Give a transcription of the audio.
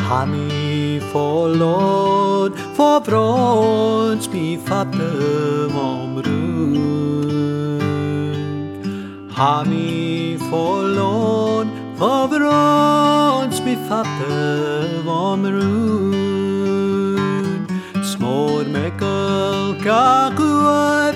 Hammy forlåt for brons mi fatte omrun. Hammy forlåt for brons mi fatte omrun. Smår mekkel kakua